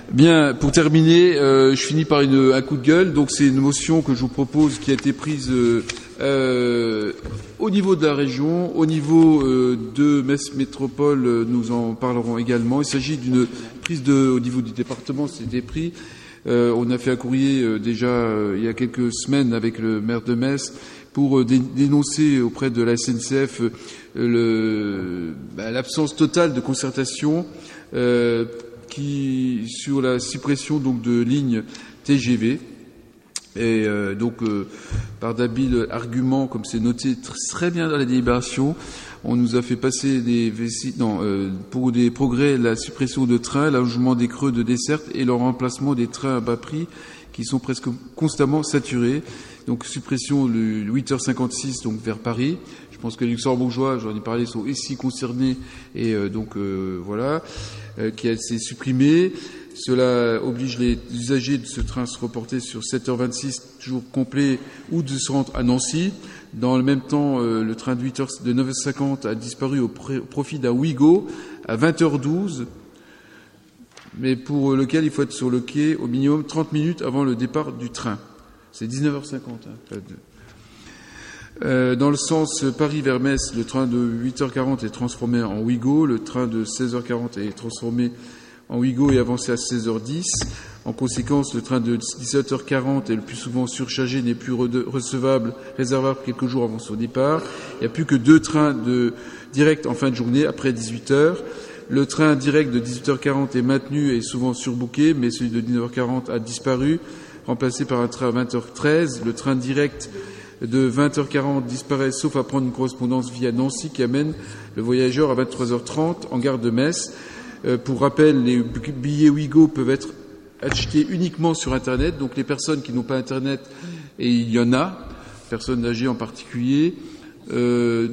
Bien, pour terminer, je finis par un coup de gueule. Donc, c'est une motion que je vous propose qui a été prise au niveau de la région, au niveau de Metz Métropole. Nous en parlerons également. Il s'agit d'une prise au niveau du département. C'était pris. On a fait un courrier déjà il y a quelques semaines avec le maire de Metz pour dénoncer auprès de la SNCF l'absence totale de concertation sur la suppression donc de lignes TGV. Et par d'habiles arguments, comme c'est noté très bien dans la délibération, on nous a fait passer pour des progrès la suppression de trains, l'allongement des creux de desserte et le remplacement des trains à bas prix qui sont presque constamment saturés. Donc suppression le 8h56 donc vers Paris. Je pense que les Luxembourgeois, j'en ai parlé, sont ici concernés et qui a été supprimé. Cela oblige les usagers de ce train à se reporter sur 7h26, toujours complet, ou de se rendre à Nancy. Dans le même temps, le train de 9h50 a disparu au profit d'un Ouigo à 20h12, mais pour lequel il faut être sur le quai au minimum 30 minutes avant le départ du train. C'est 19h50. Dans le sens Paris vers Metz, le train de 8h40 est transformé en Ouigo, le train de 16h40 est transformé en Ouigo et avancé à 16h10. En conséquence, le train de 17h40 est le plus souvent surchargé, n'est plus réservable quelques jours avant son départ. Il n'y a plus que 2 trains directs en fin de journée, après 18h. Le train direct de 18h40 est maintenu et souvent surbooké, mais celui de 19h40 a disparu, remplacé par un train à 20h13. Le train direct de 20h40 disparaît, sauf à prendre une correspondance via Nancy qui amène le voyageur à 23h30 en gare de Metz. Pour rappel, les billets Ouigo peuvent être achetés uniquement sur Internet. Donc les personnes qui n'ont pas Internet, et il y en a, personnes âgées en particulier, il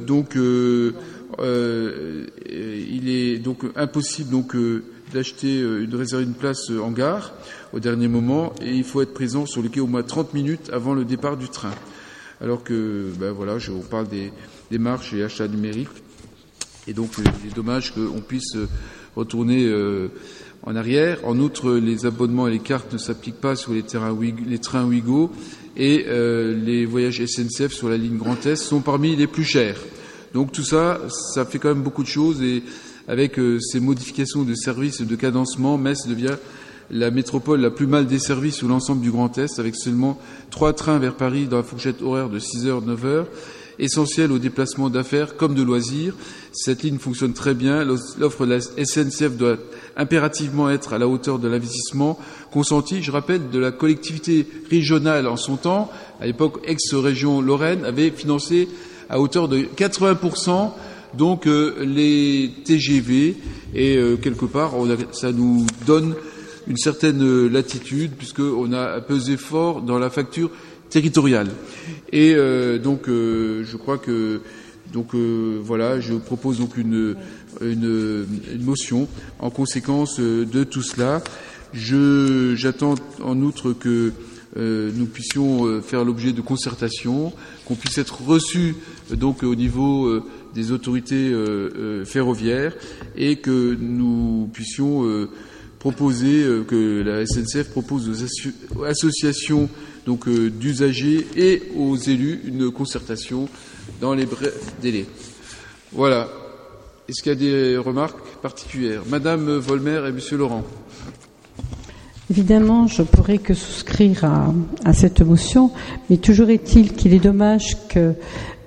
est donc impossible d'acheter de réserver une place en gare au dernier moment, et il faut être présent sur le quai au moins 30 minutes avant le départ du train. Alors que, on parle des démarches et achats numériques, et donc il est dommage qu'on puisse retourner en arrière. En outre, les abonnements et les cartes ne s'appliquent pas sur les trains Ouigo, et les voyages SNCF sur la ligne Grand Est sont parmi les plus chers. Donc tout ça, ça fait quand même beaucoup de choses, et avec ces modifications de services et de cadencement, Metz devient la métropole la plus mal desservie sur l'ensemble du Grand Est, avec seulement 3 trains vers Paris dans la fourchette horaire de 6h, 9h, essentielle aux déplacements d'affaires comme de loisirs. Cette ligne fonctionne très bien. L'offre de la SNCF doit impérativement être à la hauteur de l'investissement consenti. Je rappelle, de la collectivité régionale en son temps, à l'époque ex-région Lorraine, avait financé à hauteur de 80% donc les TGV, et quelque part ça nous donne une certaine latitude, puisqu'on a pesé fort dans la facture territoriale. Et je crois que je propose donc une motion en conséquence de tout cela. J'attends en outre que nous puissions faire l'objet de concertation, qu'on puisse être reçus donc au niveau des autorités ferroviaires, et que nous puissions proposer, que la SNCF propose aux associations donc d'usagers et aux élus une concertation dans les brefs délais. Voilà. Est-ce qu'il y a des remarques particulières? Madame Volmer et Monsieur Laurent. Évidemment, je pourrais que souscrire à cette motion, mais toujours est-il qu'il est dommage que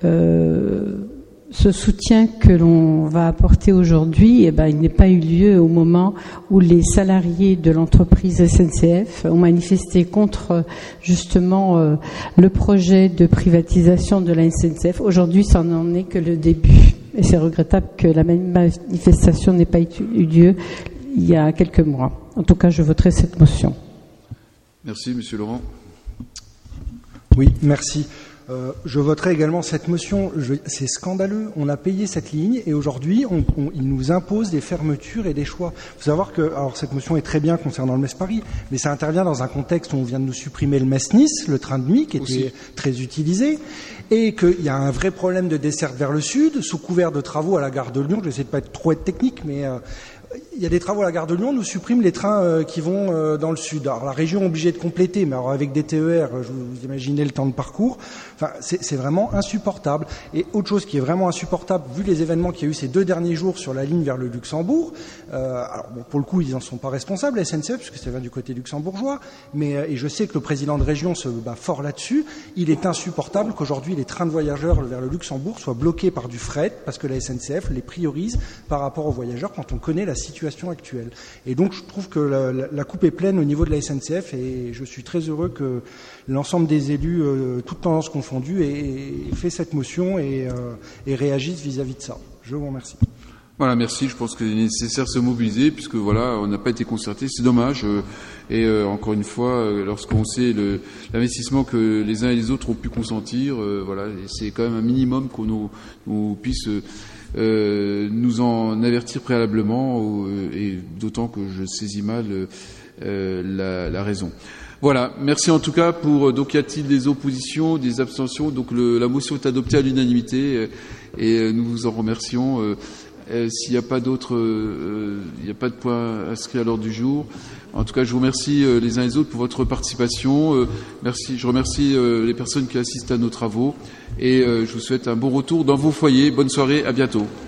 ce soutien que l'on va apporter aujourd'hui, il n'ait pas eu lieu au moment où les salariés de l'entreprise SNCF ont manifesté contre justement le projet de privatisation de la SNCF. Aujourd'hui, ça n'en est que le début. Et c'est regrettable que la manifestation n'ait pas eu lieu il y a quelques mois. En tout cas, je voterai cette motion. Merci, Monsieur Laurent. Oui, merci. Je voterai également cette motion. C'est scandaleux. On a payé cette ligne et aujourd'hui, il nous impose des fermetures et des choix. Il faut savoir que, alors cette motion est très bien concernant le Metz-Paris, mais ça intervient dans un contexte où on vient de nous supprimer le Metz-Nice, le train de nuit qui était très utilisé, et qu'il y a un vrai problème de desserte vers le sud, sous couvert de travaux à la gare de Lyon. Je vais essayer de pas être trop technique, mais Il y a des travaux à la gare de Lyon, nous supprime les trains qui vont dans le sud. Alors la région est obligée de compléter, mais alors avec des TER, vous imaginez le temps de parcours. Enfin, c'est vraiment insupportable. Et autre chose qui est vraiment insupportable, vu les événements qu'il y a eu ces 2 derniers jours sur la ligne vers le Luxembourg, alors bon, pour le coup, ils n'en sont pas responsables, la SNCF, puisque ça vient du côté luxembourgeois, mais et je sais que le président de région se bat fort là-dessus. Il est insupportable qu'aujourd'hui les trains de voyageurs vers le Luxembourg soient bloqués par du fret, parce que la SNCF les priorise par rapport aux voyageurs quand on connaît la situation actuelle. Et donc je trouve que la coupe est pleine au niveau de la SNCF, et je suis très heureux que l'ensemble des élus, toutes tendances confondues, aient fait cette motion et réagissent vis-à-vis de ça. Je vous remercie. Voilà, merci. Je pense qu'il est nécessaire de se mobiliser, puisque voilà, on n'a pas été concerté. C'est dommage. Et encore une fois, lorsqu'on sait l'investissement que les uns et les autres ont pu consentir, voilà, c'est quand même un minimum qu'on nous puisse nous en avertir préalablement, et d'autant que je saisis mal la raison. Voilà, merci en tout cas pour. Donc, y a-t-il des oppositions, des abstentions? Donc, la motion est adoptée à l'unanimité, et nous vous en remercions. S'il n'y a pas d'autres, il n'y a pas de point inscrit à l'ordre du jour. En tout cas, je vous remercie les uns et les autres pour votre participation. Merci. Je remercie les personnes qui assistent à nos travaux, et je vous souhaite un bon retour dans vos foyers. Bonne soirée, à bientôt.